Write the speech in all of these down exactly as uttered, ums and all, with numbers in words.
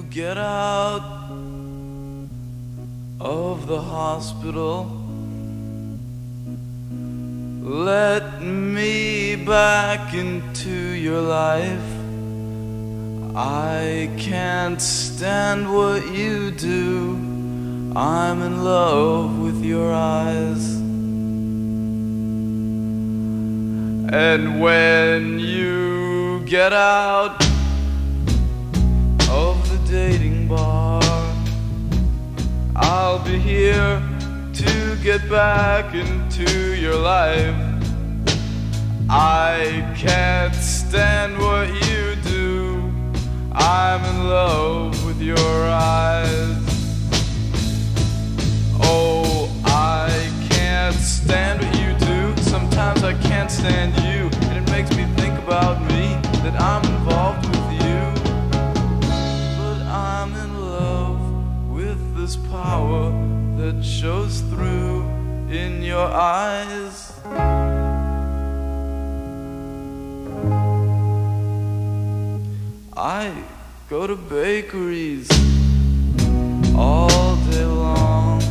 get out of the hospital, let me back into your life. I can't stand what you do. I'm in love with your eyes. And when you get out of the dating bar, I'll be here to get back into your life. I can't stand what you do. I'm in love with your eyes. Oh, I can't stand what you do. Sometimes I can't stand you, and it makes me think about me, that I'm involved with you. But I'm in love with this power that shows through in your eyes. I go to bakeries all day long.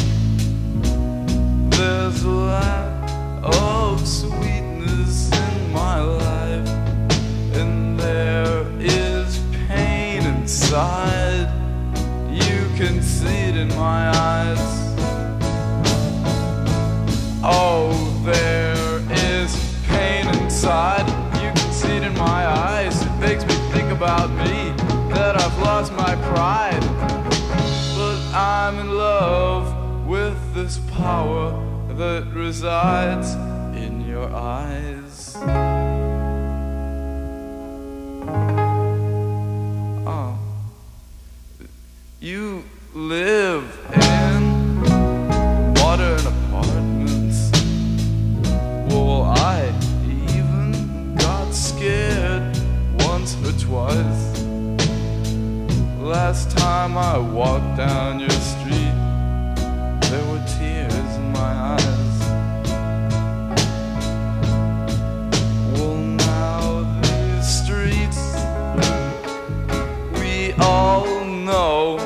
There's a lack of sweetness in my life, and there is pain inside. You can see it in my eyes. Oh, there is pain inside. You can see it in my eyes. It makes me think about me, that I've lost my pride. But I'm in love with this power that resides in your eyes. Oh, you live in modern apartments. Well, I even got scared once or twice. Last time I walked down your street, there were tears in my eyes. Well, now these streets, we all know,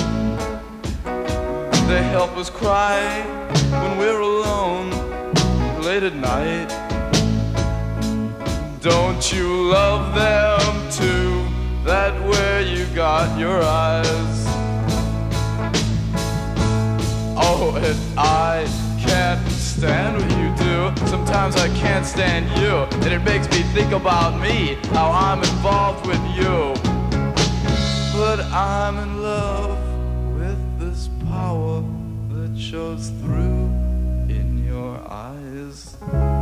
they help us cry when we're alone late at night. Don't you love them too? That where you got your eyes. Oh, and I can't stand what you do. Sometimes I can't stand you, and it makes me think about me, how I'm involved with you. But I'm in love with this power that shows through in your eyes.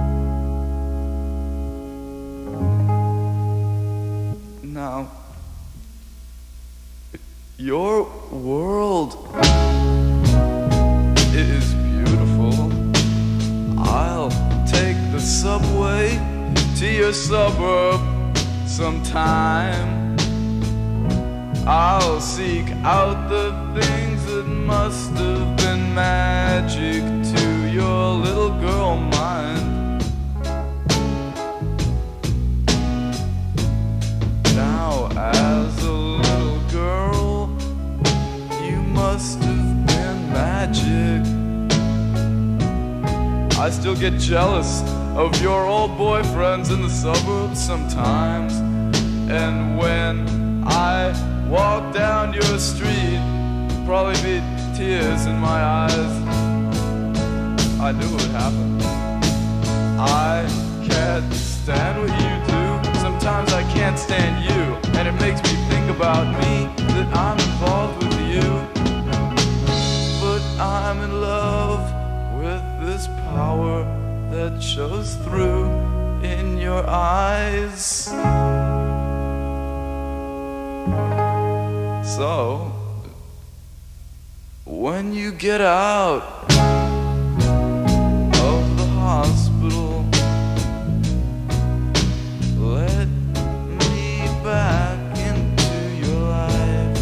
Now, your world is beautiful. I'll take the subway to your suburb sometime. I'll seek out the things that must have been magic to your little girl mind. Now, as a little girl, you must have been magic. I still get jealous of your old boyfriends in the suburbs sometimes. And when I walk down your street, probably be tears in my eyes. I knew it would happen. I can't stand what you do. Sometimes I can't stand you, and it makes me think about me, that I'm involved with you. But I'm in love with this power that shows through in your eyes. So, when you get out of the hospital, let me back into your life.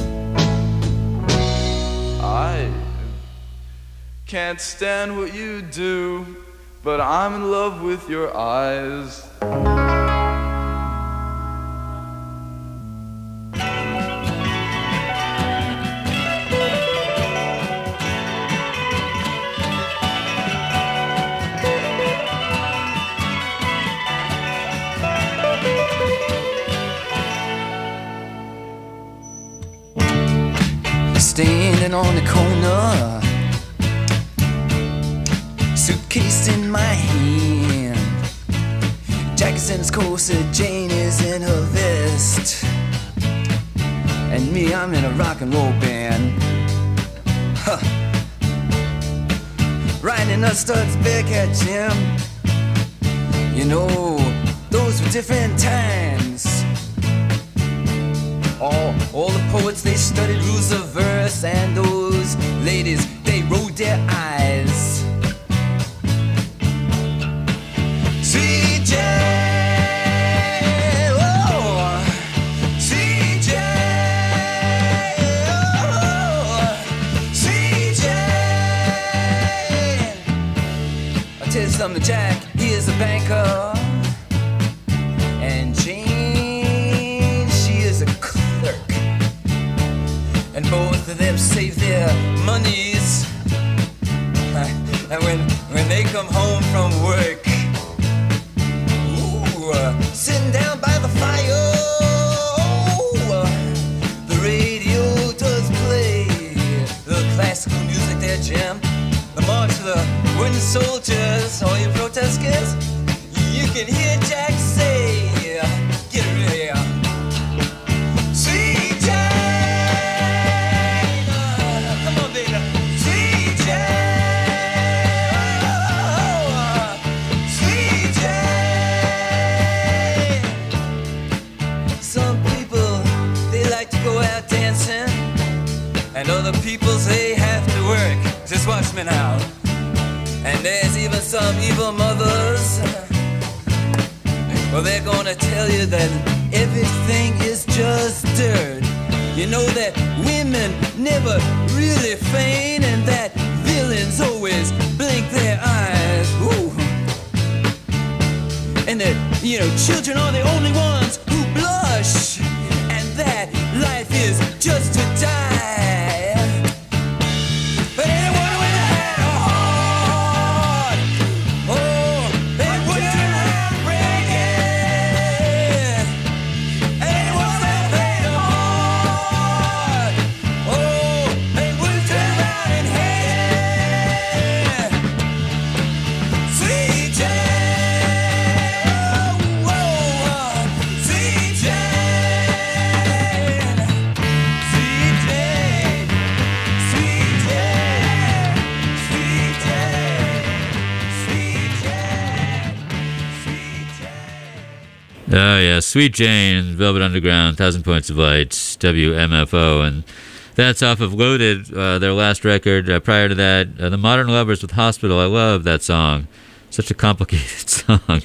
I can't stand what you do, but I'm in love with your eyes. standing on the corner, suitcase in my hand. Jack's in his corset, Jane is in her vest, and me, I'm in a rock and roll band. Huh. Riding a Studs Bearcat, Jim. You know, those were different times. All, all the poets, they studied rules of verse, and those ladies, they rolled their eyes. Sweet Jane, oh, Sweet Jane, oh, Sweet Jane. I'll tell you something, Jack, he is a banker, and Jane, she is a clerk, and both of them save their monies, and when, when they come home from work, Uh, sitting down by the fire, oh, uh, the radio does play the classical music there, Jim. The march of the wooden soldiers, all you protesters, you can hear Jack say, get real here. Sweet Jane, uh, come on, baby. Sweet Jane, oh, uh, Sweet Jane. Some people, they like to go out dancing, and other people, they have to work. Just watch me now. And there's even some evil mothers, well, they're gonna tell you that everything is just dirt. You know that women never really feign, and that villains always blink their eyes. Ooh. And that, you know, children are the only ones who blush, and that life is just to die. But anyone with a had a heart, oh, they wouldn't turn around breaking. Anyone that had a heart, oh, they wouldn't turn around and hate. Sweet Jane, whoa, Sweet Jane, Sweet Jane, Sweet Jane, Sweet Jane, Sweet Jane, Sweet Jane. Oh, yeah, Sweet Jane, Velvet Underground, Thousand Points of Light, W M F O, and that's off of Loaded, uh, their last record. Uh, prior to that, uh, The Modern Lovers with Hospital. I love that song. Such a complicated song.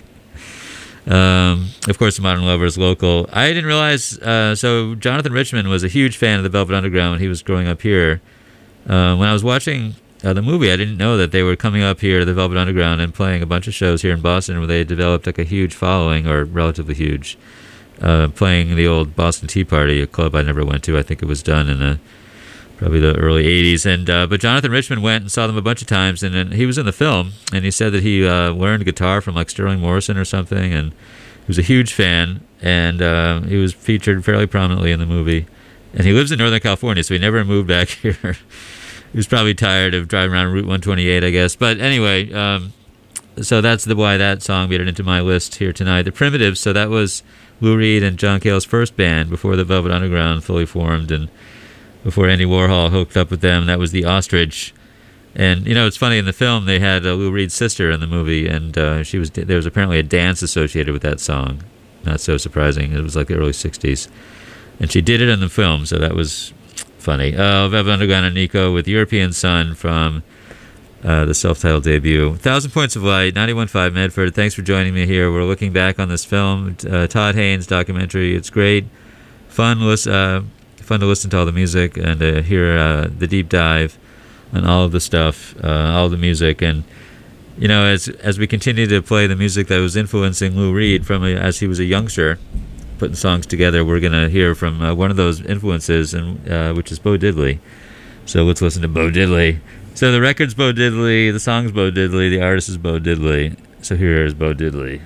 Um, of course, The Modern Lovers, local. I didn't realize, uh, so Jonathan Richman was a huge fan of the Velvet Underground when he was growing up here. Uh, when I was watching uh, the movie, I didn't know that they were coming up here to the Velvet Underground and playing a bunch of shows here in Boston where they developed like a huge following, or relatively huge, uh, playing the old Boston Tea Party, a club I never went to. I think it was done in the probably the early eighties. And uh, but Jonathan Richman went and saw them a bunch of times, and then he was in the film, and he said that he uh, learned guitar from like Sterling Morrison or something, and he was a huge fan, and uh, he was featured fairly prominently in the movie. And he lives in Northern California, so he never moved back here. He was probably tired of driving around Route one twenty-eight, I guess. But anyway, um, so that's the why that song made it into my list here tonight. The Primitives, so that was Lou Reed and John Cale's first band before the Velvet Underground fully formed, and before Andy Warhol hooked up with them. That was the Ostrich. And, you know, it's funny, in the film, they had uh, Lou Reed's sister in the movie, and uh, she was there was apparently a dance associated with that song. Not so surprising. It was like the early sixties. And she did it in the film, so that was funny. Uh, Velvet Underground and Nico with European Sun from uh, the self-titled debut. Thousand Points of Light, ninety-one point five Medford. Thanks for joining me here. We're looking back on this film, uh, Todd Haynes documentary. It's great. Fun, uh, fun to listen to all the music and to hear uh, the deep dive on all of the stuff, uh, all of the music. And, you know, as as we continue to play the music that was influencing Lou Reed from a, as he was a youngster, putting songs together, we're going to hear from uh, one of those influences, and uh, which is Bo Diddley. So let's listen to Bo Diddley. So the record's Bo Diddley, the song's Bo Diddley, the artist is Bo Diddley. So here is Bo Diddley.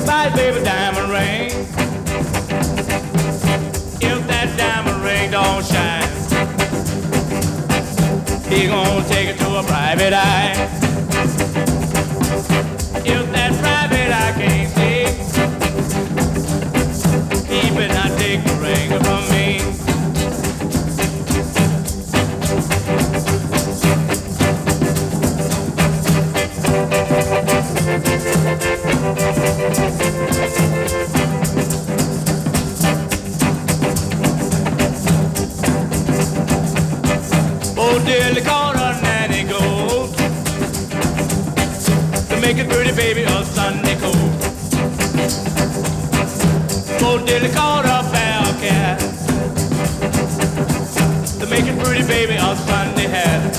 buy his baby diamond ring. If that diamond ring don't shine, he gonna take it to a private eye. If that private eye can't take, he better not take the ring from me. Oh, dearly called her nanny gold to make a pretty baby a Sunday coat. Oh, dearly called her bell cat to make a pretty baby a Sunday hat.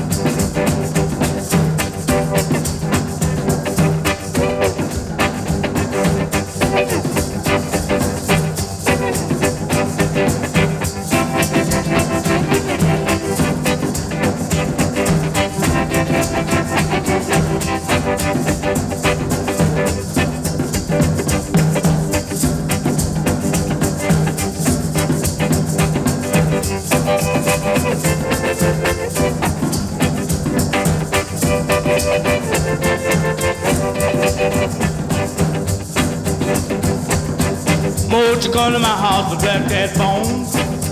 Won't you come to my house with black cat bones?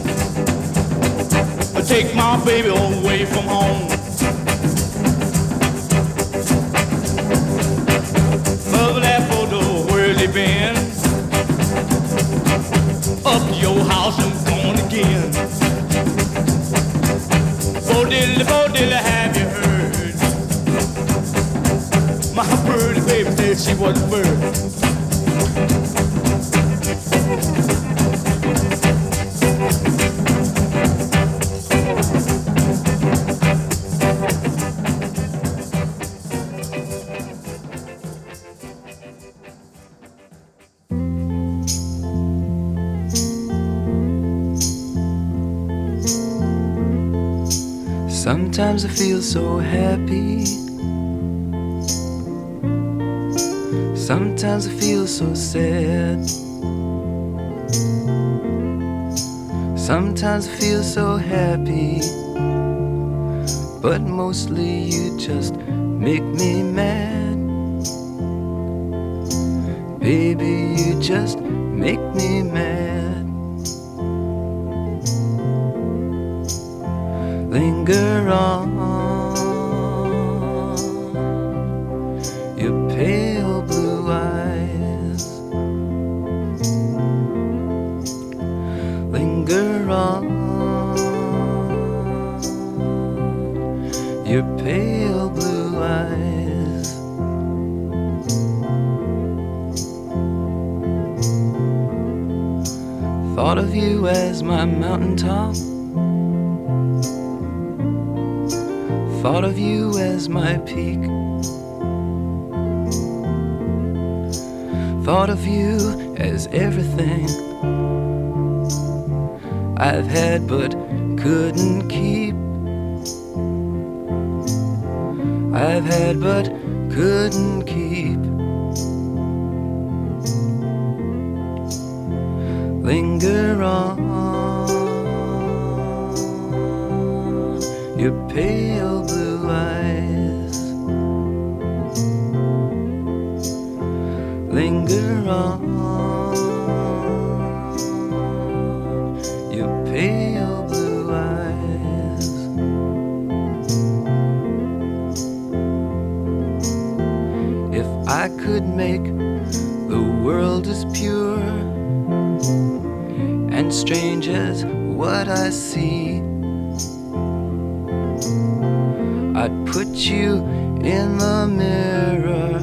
Or take my baby away from home. Over that photo, where's he been? Up to your house and gone again. Bo diddly, bo diddly, have you heard? My pretty baby said she was a bird. Sometimes I feel so happy. Sometimes I feel so sad. Sometimes I feel so happy, but mostly you just make me mad. Baby, you just make me mad. Linger on, your pale blue eyes. Linger on, your pale blue eyes. Thought of you as my mountaintop. Thought of you as my peak. Thought of you as everything I've had but couldn't keep. I've had but couldn't keep. Linger on, your pale blue eyes. Linger on, your pale blue eyes. If I could make the world as pure and strange as what I see, I'd put you in the mirror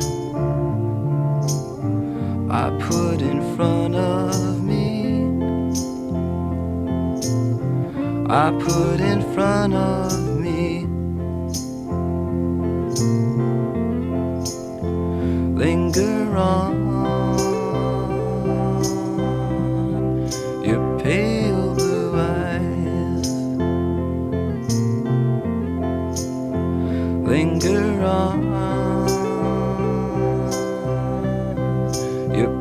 I put in front of me. I put in front of me. Linger on, your pale blue eyes. Linger on, your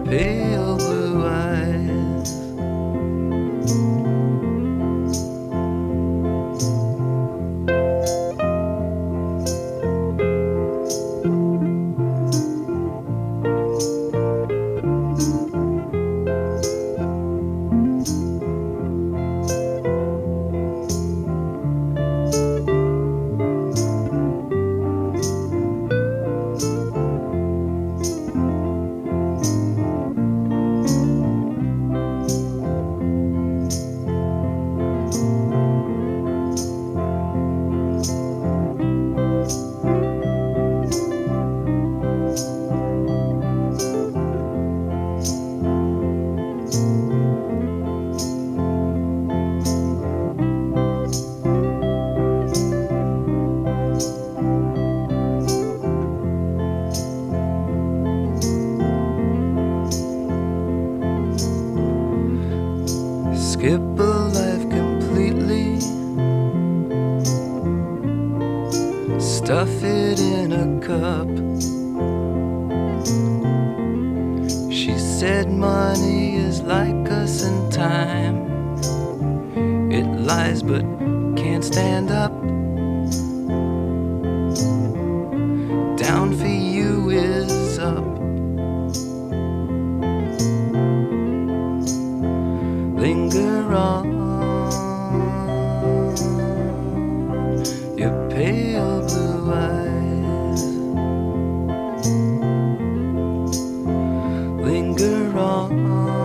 skip a life completely, stuff it in a cup. She said money is like us in time, it lies but can't stand up. Down for you is up. Linger on, your pale blue eyes. Linger on,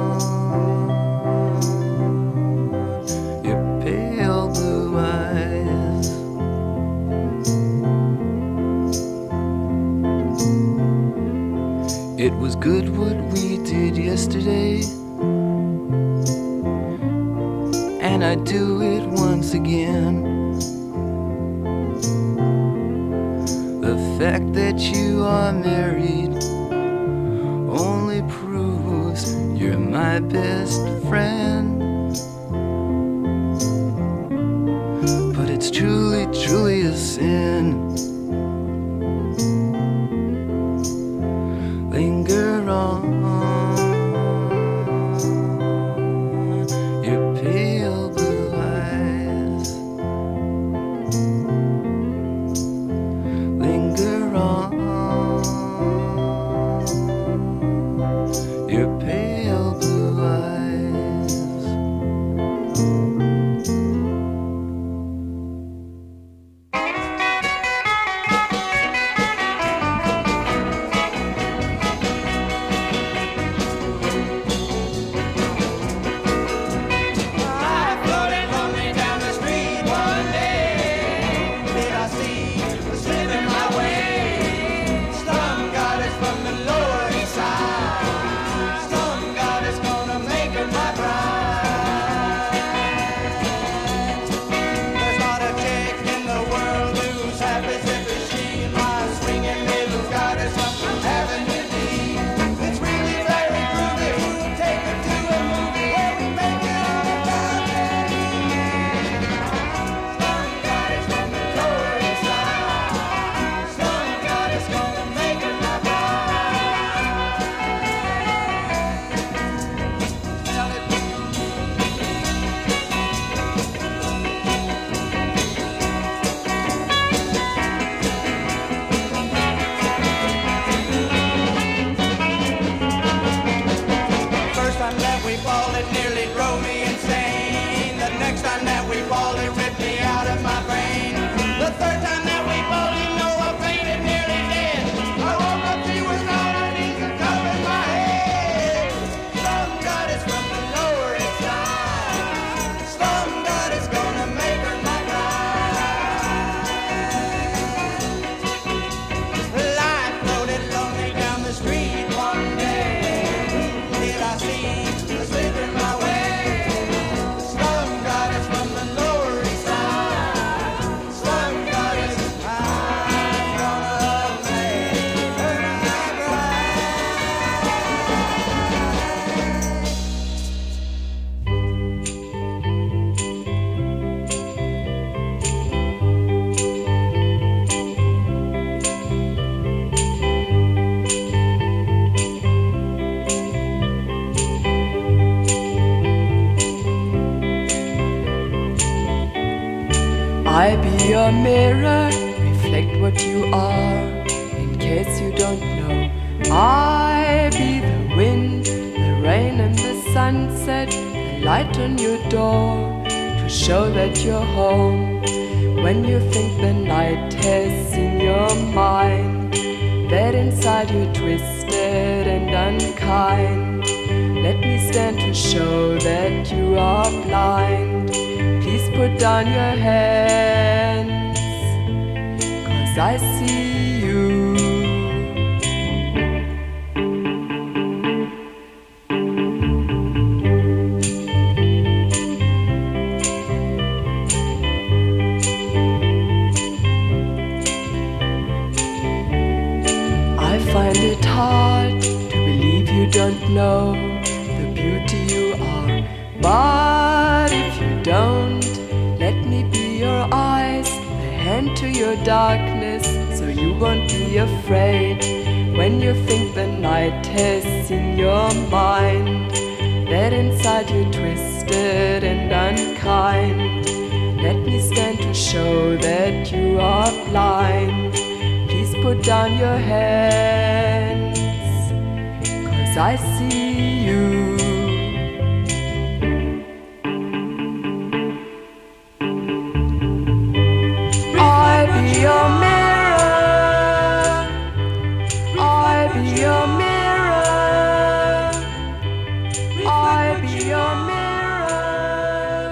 your pale blue eyes. It was good what we did yesterday, and I'd do it once again. The fact that you are married only proves you're my best friend. But it's truly, truly a sin. Linger on, your pale blue eyes. Linger on, your pale blue eyes. I be your mirror, reflect what you are, in case you don't know. I be the wind, the rain and the sunset, the light on your door, to show that you're home. When you think the night has seen your mind, that inside you're twisted and unkind, let me stand to show that you are blind. Please put down your hands, 'cause I see you. I find it hard to believe you don't know the beauty you are, but into your darkness so you won't be afraid. When you think the night has seen your mind, that inside you're twisted and unkind. Let me stand to show that you are blind. Please put down your hands, 'cause I see you. I be your mirror, I be your mirror, I be your mirror,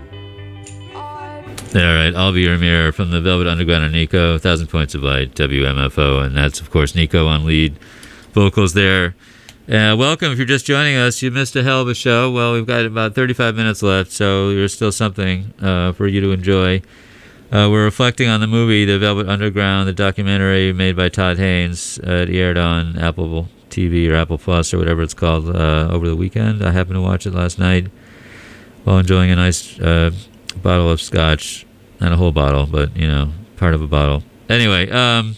I be... All right, I'll Be Your Mirror from the Velvet Underground and Nico, Thousand Points of Light, W M F O, and that's, of course, Nico on lead vocals there. Uh, welcome. If you're just joining us, you missed a hell of a show. Well, we've got about thirty-five minutes left, so there's still something uh, for you to enjoy. Uh, we're reflecting on the movie, The Velvet Underground, the documentary made by Todd Haynes. Uh, it aired on Apple T V or Apple Plus or whatever it's called uh, over the weekend. I happened to watch it last night while enjoying a nice uh, bottle of scotch. Not a whole bottle, but, you know, part of a bottle. Anyway, um,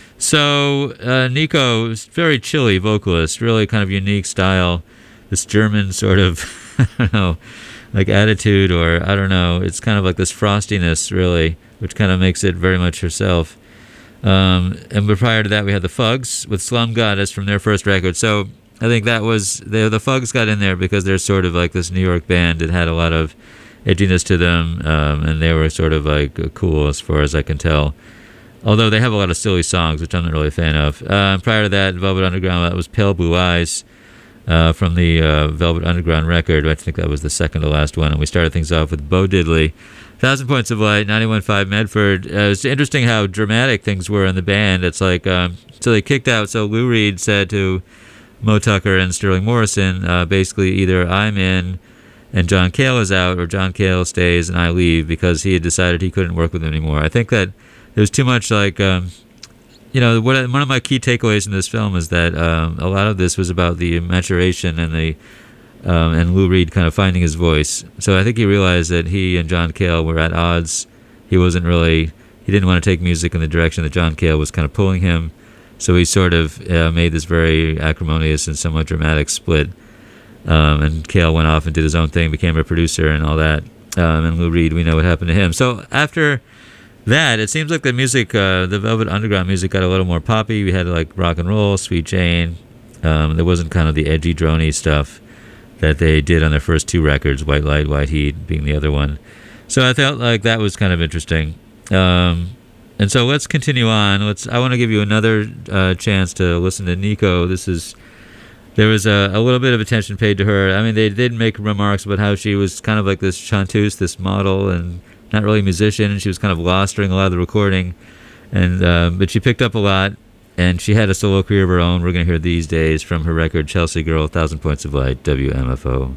so uh, Nico is very chilly vocalist, really kind of unique style. This German sort of, I don't know, like attitude, or I don't know, it's kind of like this frostiness, really, which kind of makes it very much herself. Um, and but prior to that, we had the Fugs with Slum Goddess from their first record. So I think that was, the, the Fugs got in there because they're sort of like this New York band that had a lot of edginess to them, um, and they were sort of like cool as far as I can tell. Although they have a lot of silly songs, which I'm not really a fan of. Uh, prior to that, Velvet Underground, that was Pale Blue Eyes uh, from the uh, Velvet Underground record. I think that was the second to last one. And we started things off with Bo Diddley. Thousand Points of Light, ninety-one point five Medford. Uh, it's interesting how dramatic things were in the band. It's like, um, so they kicked out, so Lou Reed said to Mo Tucker and Sterling Morrison, uh, basically either I'm in and John Cale is out, or John Cale stays and I leave, because he had decided he couldn't work with them anymore. I think that there was too much like, um, you know, what, one of my key takeaways in this film is that um, a lot of this was about the maturation and the um, and Lou Reed kind of finding his voice. So I think he realized that he and John Cale were at odds. He wasn't really, he didn't want to take music in the direction that John Cale was kind of pulling him. So he sort of uh, made this very acrimonious and somewhat dramatic split. Um, and Cale went off and did his own thing, became a producer and all that. Um, and Lou Reed, we know what happened to him. So after that, it seems like the music, uh, the Velvet Underground music got a little more poppy. We had like rock and roll, Sweet Jane. Um, there wasn't kind of the edgy, droney stuff that they did on their first two records, White Light, White Heat being the other one. So I felt like that was kind of interesting. Um, and so let's continue on. Let's. I want to give you another uh, chance to listen to Nico. This is... There was a, a little bit of attention paid to her. I mean, they did make remarks about how she was kind of like this chanteuse, this model, and not really a musician, and she was kind of lost during a lot of the recording. And uh, but she picked up a lot, and she had a solo career of her own. We're going to hear These Days from her record, Chelsea Girl, Thousand Points of Light, W M F O.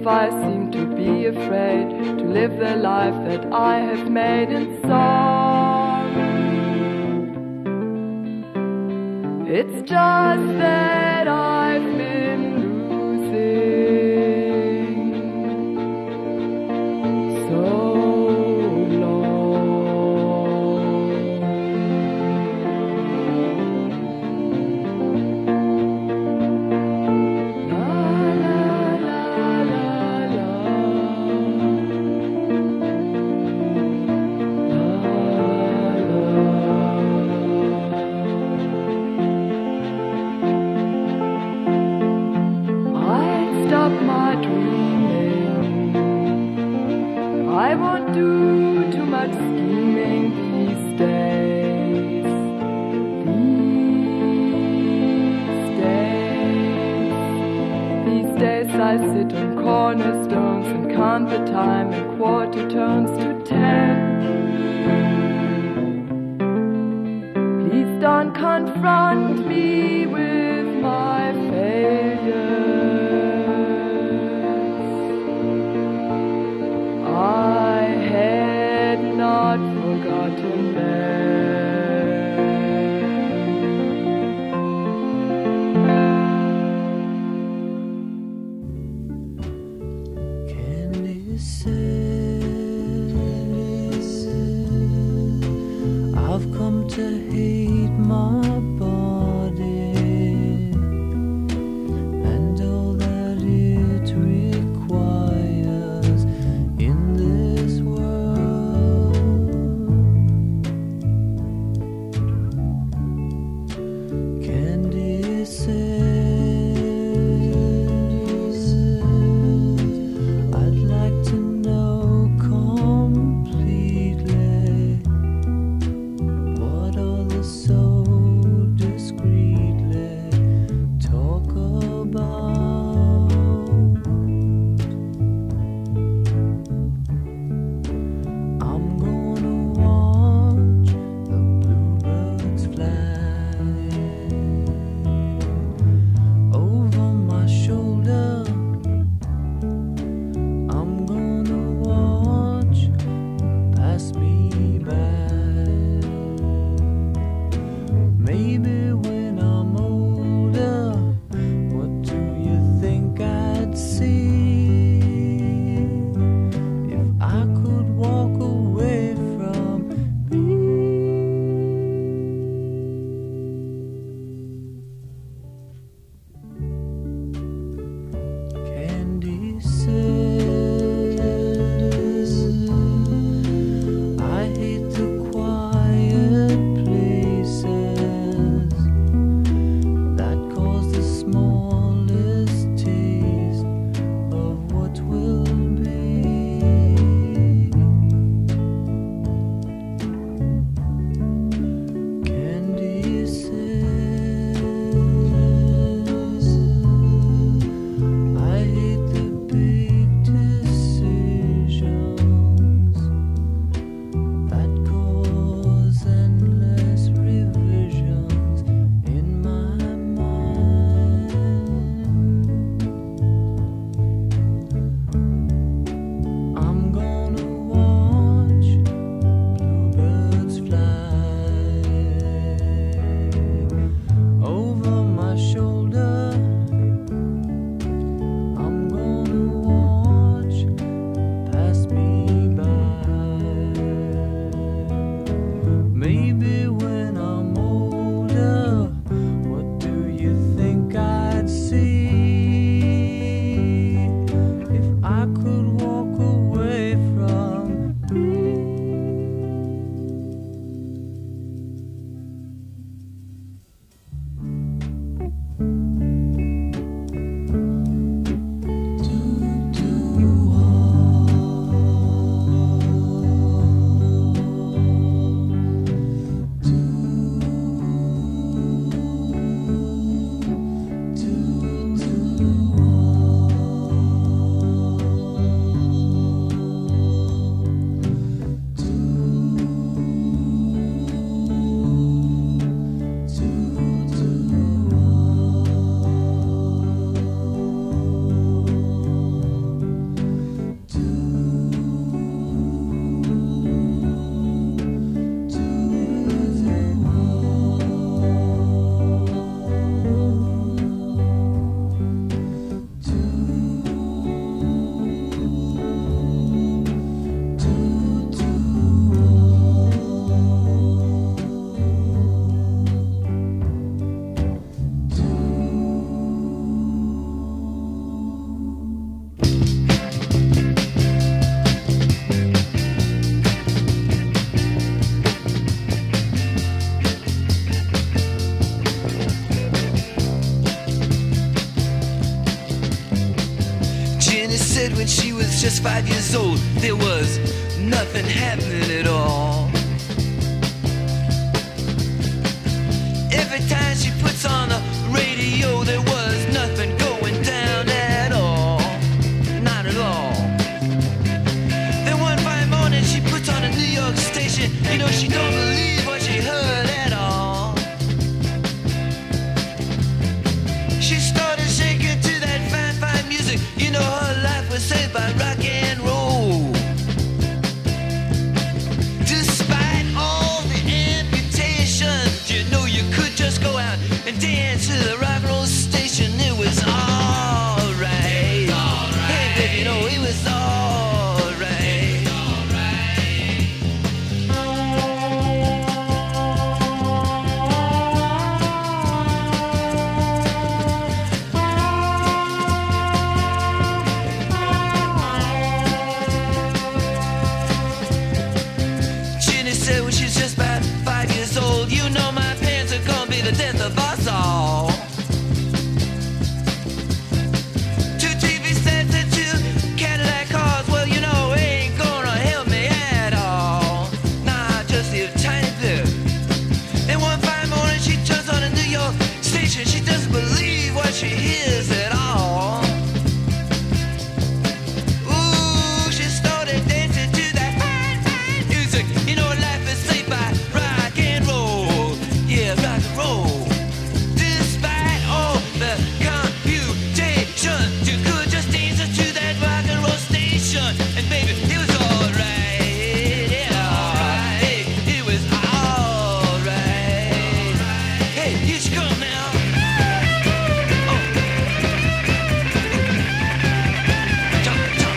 if I seem to be afraid to live the life that I have made in song. It's just that I've been losing so I won't do too much scheming these days. These days, these days I sit on cornerstones and count the time in quarter turns to ten. Please don't confront me with my failures. I had not forgotten them. Candy says, I've come to hate my body and all that it requires in this world. Candy says, I'd like to know completely what all the so discreetly talk about. I'm gonna watch the bluebirds fly over my shoulder. I'm gonna watch them pass me by. Maybe when I'm older, what do you think I'd see if I could walk away from me? Candy says, I hate the quiet places that cause the smallest taste of what will be. Candy says, I hate the big decisions that cause endless revisions in my mind. I'm gonna watch bluebirds fly over my shoulder. I'm gonna watch pass me by. Maybe when I'm older, what do you think I'd see if I could walk away from me? said when she was just five years old, there was nothing happening at all. Every time she puts on the radio, there was nothing going down at all. Not at all. Then one fine morning she puts on a New York station. You know, she don't believe what she heard at all. She started shaking to that fine, fine music. You know, her life was saved by rock and roll. Despite all the amputations, you know you could just go out and dance to the rock and roll station. It was alright. Right. Hey, baby, you know, it was alright. Ginny said when she's just about five years old, you know my parents are gonna be the death of us all. Two T V sets and two Cadillac cars, well, you know, ain't gonna help me at all. Nah, just a tiny bit. And one fine morning she turns on a New York station. She doesn't believe what she hears at all. Ooh, she started dancing to that fine, fine music. You know, life is saved by rock and roll. Yeah, rock and roll. Despite all the computation, you could just dance to that rock and roll station. And baby, it was alright. Yeah, alright. It was alright. Hey, here she come now. Oh. Jump, jump.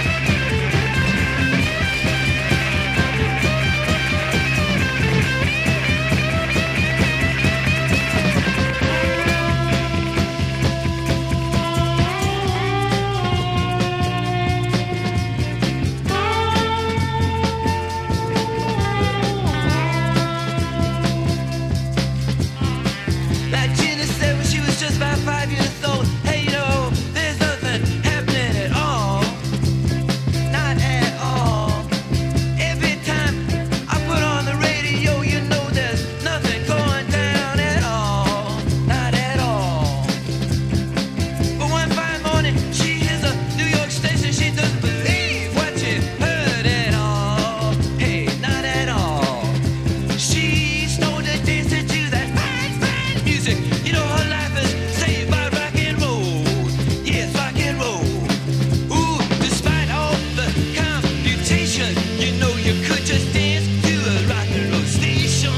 Like Gina said when she was just about five years old, hey, you know, there's nothing happening at all. Not at all. Every time I put on the radio, you know there's nothing going down at all. Not at all. But one fine morning, she hears a New York station. She doesn't believe what she heard at all. Hey, not at all. She started dancing to that fine, fine music. You know, her life is saved by rock and roll. Yes, rock and roll. Ooh, despite all the computation, you know you could just dance to a rock and roll station.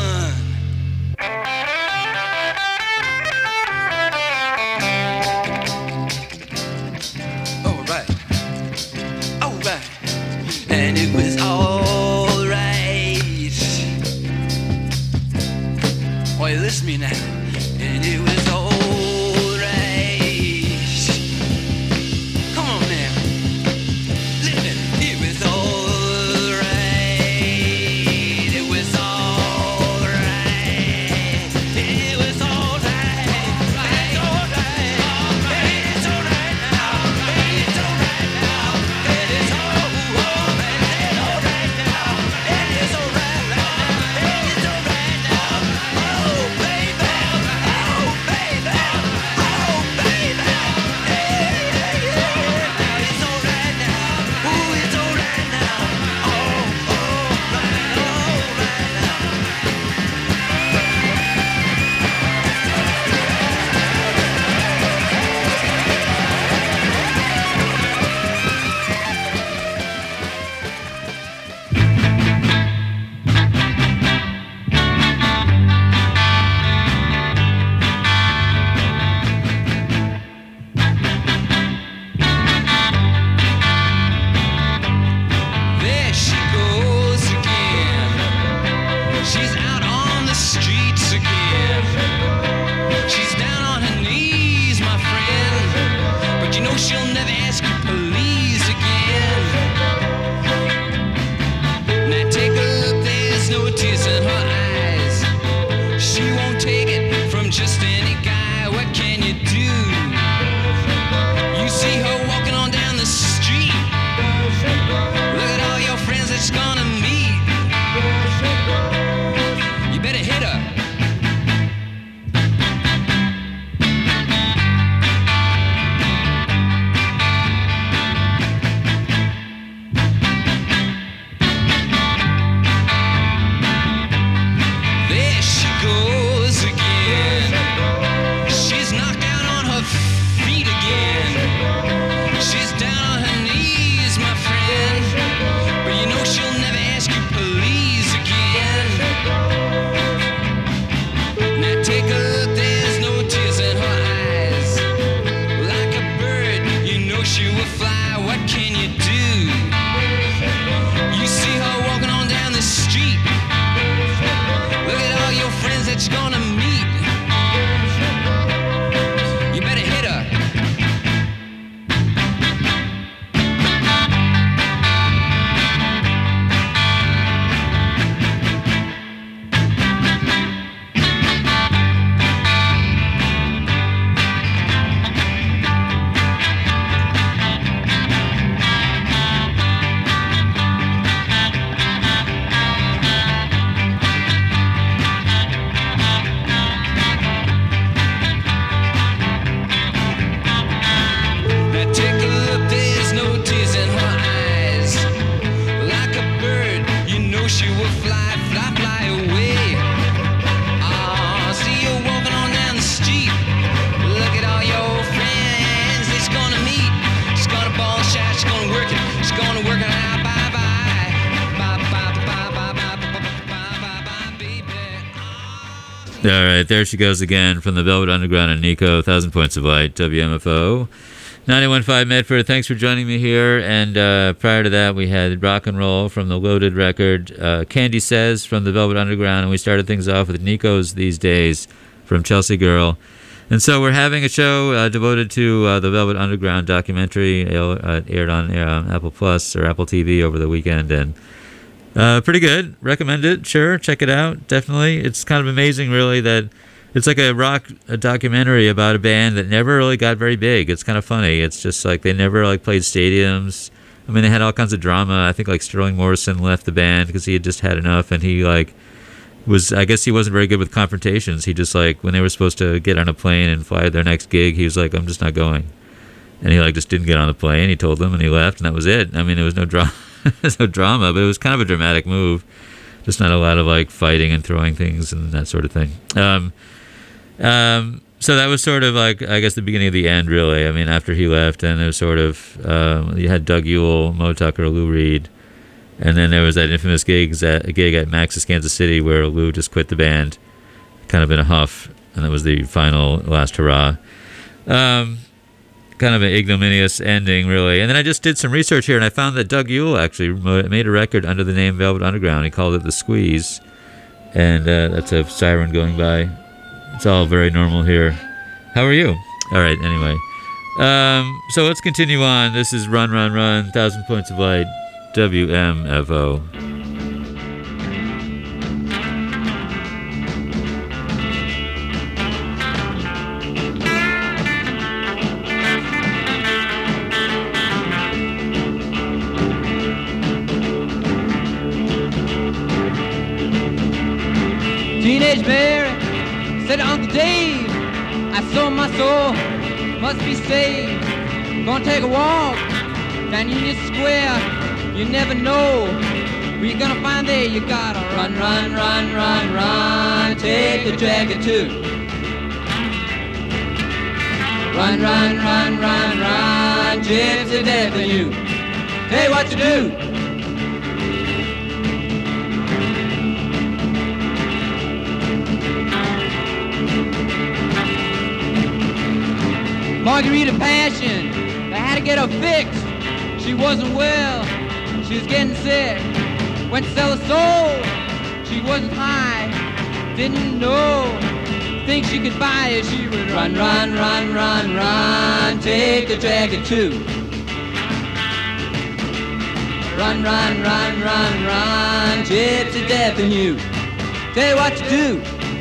Alright. Alright. And it was alright. Oh, you listen to me now. And it was alright. Come on now. Listen. It was alright. It was alright. It was alright. It's alright. It's alright now. It's alright now. It is alright. It's alright now. It is alright now. It's alright now. Oh, baby. Oh, baby. Oh, baby. Hey, hey, hey. It's alright now. Ooh, it's alright now. Oh, alright, alright now. There she goes again. She's out on the streets again. She's down on her knees, my friend. But you know she'll never ask you please again. Now take a look, there's no tears in her eyes. She won't take it from just any guy. What can you do? You see her walking on down the street. All right, there she goes again from the Velvet Underground and Nico, Thousand Points of Light, W M F O. ninety-one point five Medford, thanks for joining me here. And uh, prior to that, we had Rock and Roll from the Loaded record, uh, Candy Says from the Velvet Underground, and we started things off with Nico's These Days from Chelsea Girl. And so we're having a show uh, devoted to uh, the Velvet Underground documentary, uh, aired on uh, Apple Plus or Apple T V over the weekend, and uh, pretty good. Recommend it, sure, check it out, definitely. It's kind of amazing, really, that it's like a rock a documentary about a band that never really got very big. It's kind of funny. It's just like they never like played stadiums. I mean, they had all kinds of drama. I think like Sterling Morrison left the band because he had just had enough, and he like was, I guess he wasn't very good with confrontations. He just like, when they were supposed to get on a plane and fly to their next gig, he was like, I'm just not going. And he like just didn't get on the plane. He told them and he left, and that was it. I mean, there was no drama, there's no drama, but it was kind of a dramatic move. Just not a lot of like fighting and throwing things and that sort of thing. Um, Um, so that was sort of like, I guess, the beginning of the end, really. I mean, after he left, and it was sort of, um, you had Doug Yule, Mo Tucker, Lou Reed, and then there was that infamous gig at, a gig at Max's Kansas City where Lou just quit the band, kind of in a huff, and that was the final last hurrah. Um, kind of an ignominious ending, really. And then I just did some research here, and I found that Doug Yule actually made a record under the name Velvet Underground. He called it The Squeeze, and uh, that's a siren going by. It's all very normal here. How are you? All right, anyway. Um, so let's continue on. This is Run, Run, Run, Thousand Points of Light, W M F O. Teenage Mary said to Uncle Dave, I sold my soul, must be saved. Gonna take a walk down Union Square. You never know where you're gonna find there. You gotta run, run, run, run, run. Take the dragon too. Run, run, run, run, run. Gypsy death in you. Tell you what to do. Margarita Passion, they had to get her fixed. She wasn't well, she was getting sick. Went to sell her soul, she wasn't high, didn't know. Think she could buy it, she would run, run, run, run, run. Take the dragon too. Run, run, run, run, run. Gypsy death in you. Tell you what to do.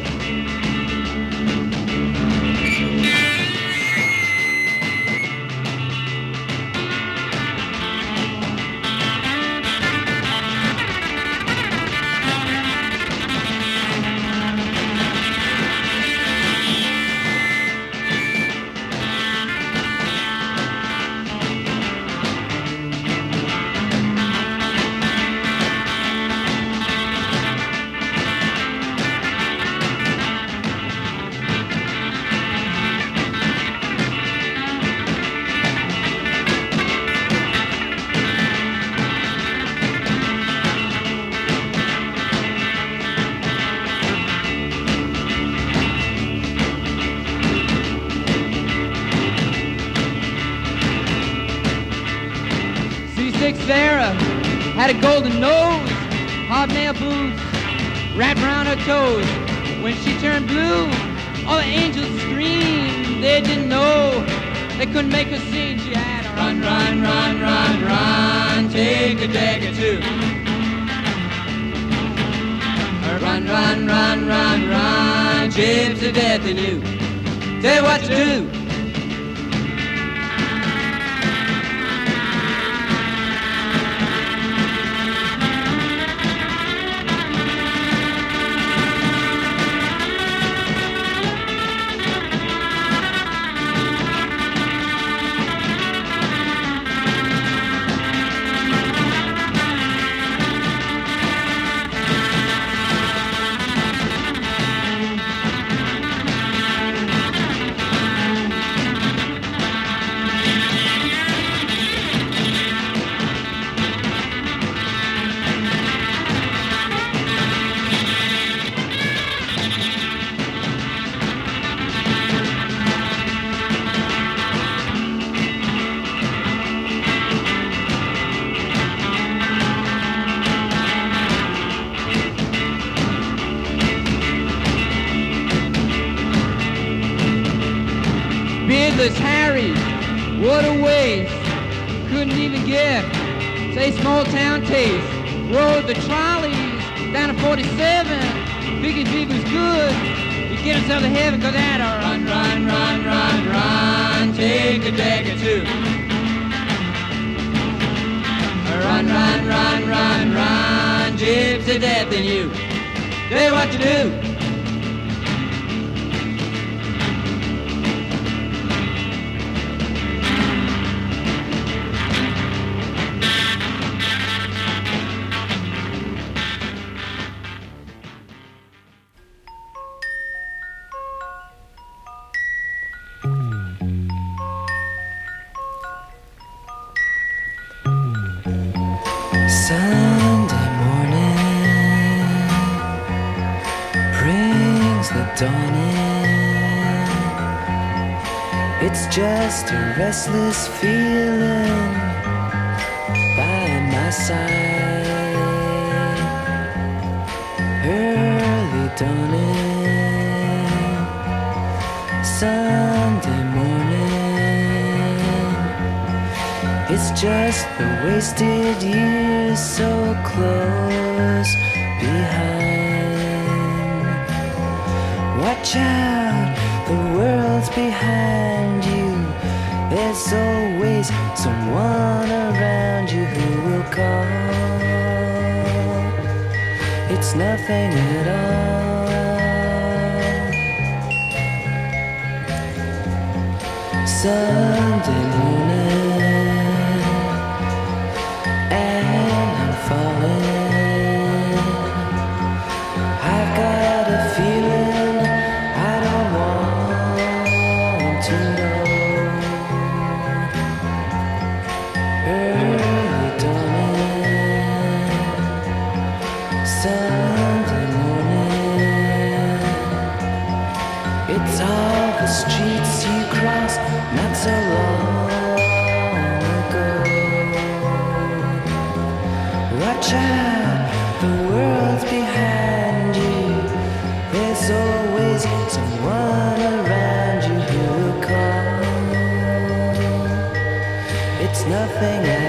Sarah had a golden nose, hobnail boots wrapped around her toes. When she turned blue, all the angels screamed. They didn't know, they couldn't make her sing. She had a run, run, run, run, run. Take a dagger too. Run, run, run, run, run. Gypsy death in you. Tell you what to do. Beardless Harry, what a waste. Couldn't even get, say, small town taste. Rode the trolleys down to forty-seven. Figured if he was good, he'd get himself to heaven. Cause that run, run, run, run, run, take a deck or two. Run, run, run, run, run, gypsy death in you. Tell you what to do. Sunday morning brings the dawn in. It's just a restless feeling by my side. Early dawning, Sunday morning. It's just the wasted years so close behind. Watch out, the world's behind you. There's always someone around you who will call. It's nothing at all. Sunday morning, nothing at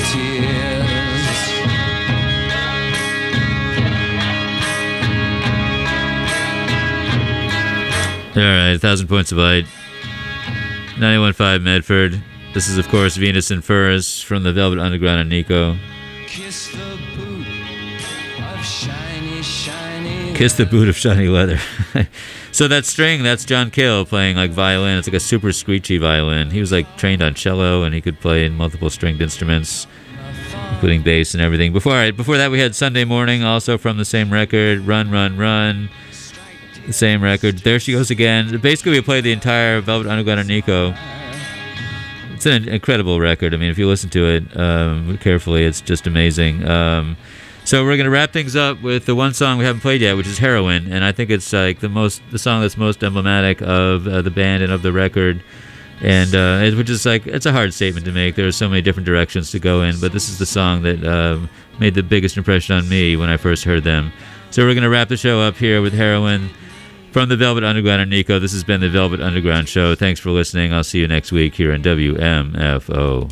tears. All right, a thousand points of light. ninety-one point five Medford. This is, of course, Venus and Furs from the Velvet Underground and Nico. Kiss the boot of shiny, shiny. Kiss the boot of shiny leather. So that string, that's John Cale playing like violin. It's like a super screechy violin. He was like trained on cello and he could play in multiple stringed instruments, including bass and everything. Before, all right, before that, we had Sunday Morning, also from the same record, Run, Run, Run. The same record. There She Goes Again. Basically, we played the entire Velvet Underground and Nico. It's an incredible record. I mean, if you listen to it um, carefully, it's just amazing. Um, so we're going to wrap things up with the one song we haven't played yet, which is Heroin, and I think it's like the most, the song that's most emblematic of uh, the band and of the record, and uh, it, which is like, it's a hard statement to make. There are so many different directions to go in, but this is the song that um, made the biggest impression on me when I first heard them. So we're going to wrap the show up here with Heroin. From the Velvet Underground and Nico, this has been the Velvet Underground Show. Thanks for listening. I'll see you next week here on W M F O.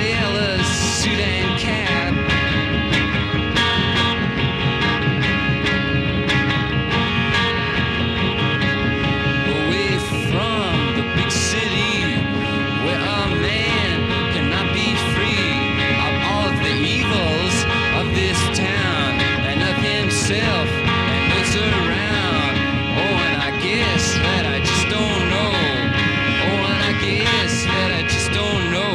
Suit and cap. himself and looks around. Oh, and I guess that I just don't know. Oh, and I guess that I just don't know.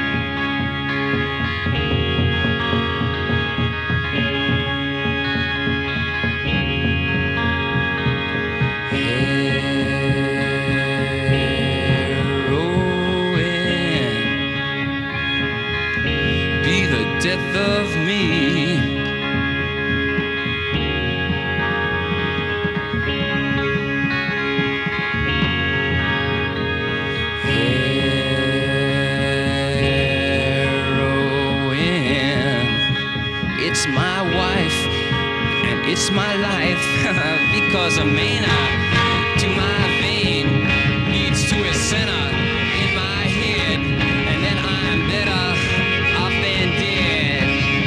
Heroin be the death of me. It's my wife and it's my life because a mana to my vein leads to a center in my head, and then I'm better off than dead.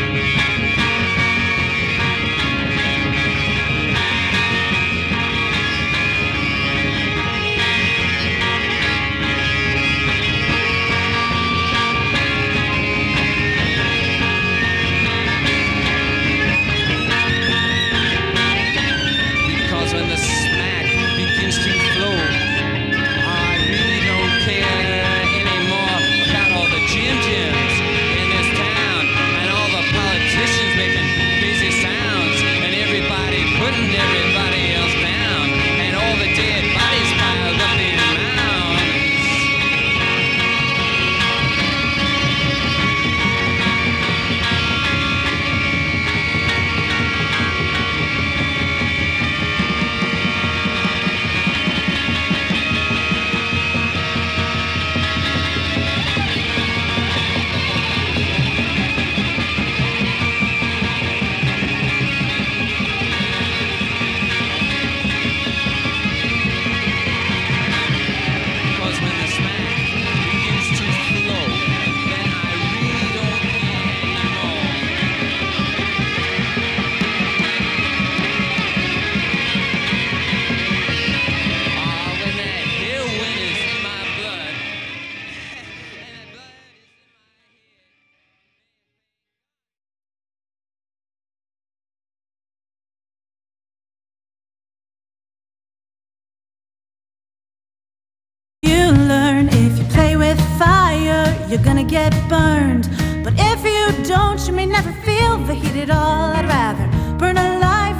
When the smack begins to flow, I really don't care anymore about all the Jim Jims in this town and all the politicians making crazy sounds and everybody putting everybody else down and all the dead bodies piled up in mounds. Because when the smack begins to flow, then I really don't care anymore. Ah, when that heroin is in my blood, and that blood is in my You learn if you play with fire, you're gonna get burned. But if you don't, you may never feel the heat at all. I'd rather